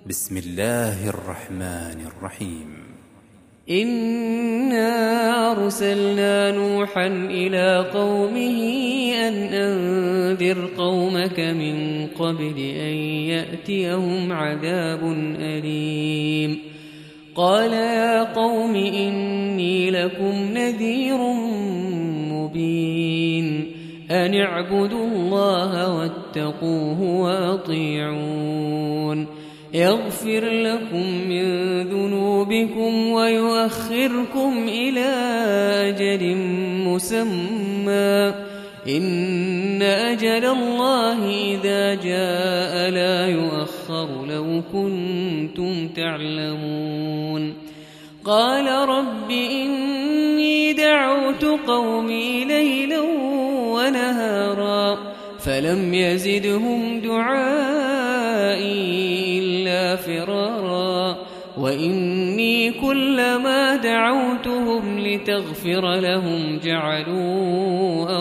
بسم الله الرحمن الرحيم. إنا أرسلنا نوحا إلى قومه أن أنذر قومك من قبل أن يأتيهم عذاب أليم. قال يا قوم إني لكم نذير مبين أن اعبدوا الله واتقوه وأطيعون يغفر لكم من ذنوبكم ويؤخركم إلى أجل مسمى إن أجل الله إذا جاء لا يؤخر لو كنتم تعلمون. قال رب إني دعوت قومي ليلا ونهارا فلم يزدهم دعائي إلا فرارا وإني كلما دعوتهم لتغفر لهم جعلوا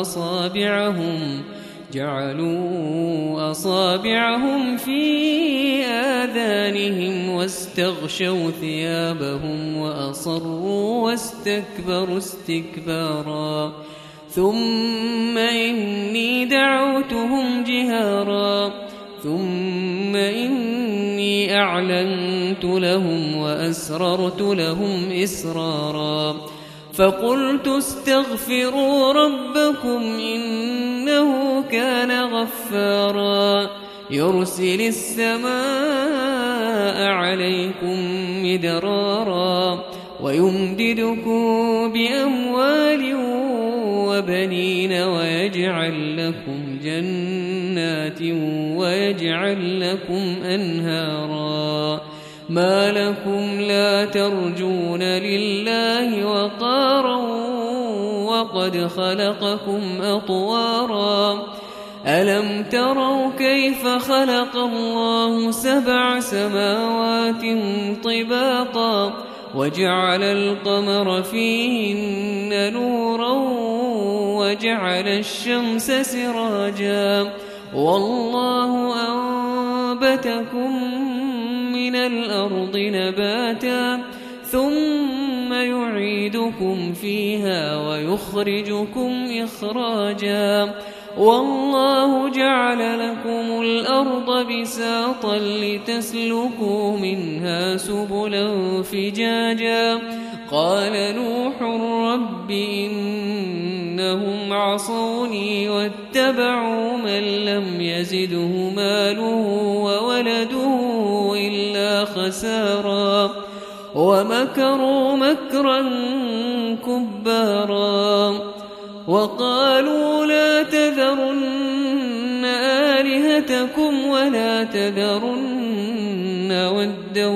أصابعهم في آذانهم واستغشوا ثيابهم وأصروا واستكبروا استكبارا ثم إني دعوتهم جهارا ثم إني أعلنت لهم وأسررت لهم إسرارا فقلت استغفروا ربكم إنه كان غفارا يرسل السماء عليكم مدرارا ويمددكم بأموال وبنين ويجعل لكم جنات ويجعل لكم أنهارا ما لكم لا ترجون لله وقارا وقد خلقكم أطوارا ألم تروا كيف خلق الله 7 سماوات طباقا وجعل القمر فيهن نورا وجعل الشمس سراجا والله أنبتكم من الأرض نباتا ثم يعيدكم فيها ويخرجكم إخراجا والله جعل لكم الأرض بساطا لتسلكوا منها سبلا فجاجا قال نوح رب إنهم عصوني واتبعوا من لم يزده ماله وولده إلا خسارا ومكروا مكرا كبارا وقالوا لا تذرن آلهتكم ولا تذرن ودا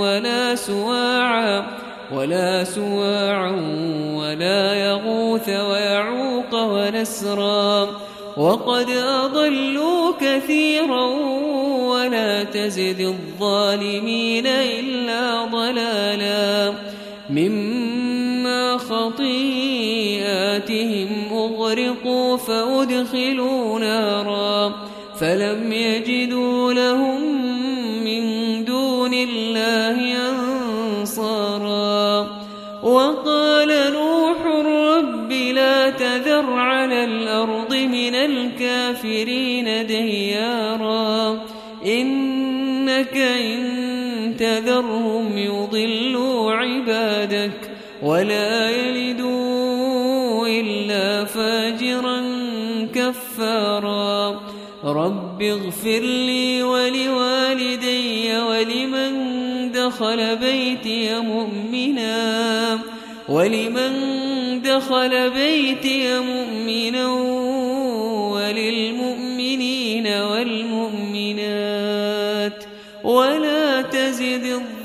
ولا سواعا ولا يغوث ويعوق ونسرا وقد أضلوا كثيرا ولا تزد الظالمين إلا ضلالا مما خطيئاتهم أغرقوا فأدخلوا نارا فلم يجدوا لهم من دون الله أنصارا وقال نوح رب لا تذر على الأرض من الكافرين ديارا إنك إن تذرهم يضلوا عبادك ولا يلدوا إلا فاجرا كفارا رب اغفر لي ولوالدي ولمن دخل بيتي مؤمنا وللمؤمنين والمؤمنات ولا تزد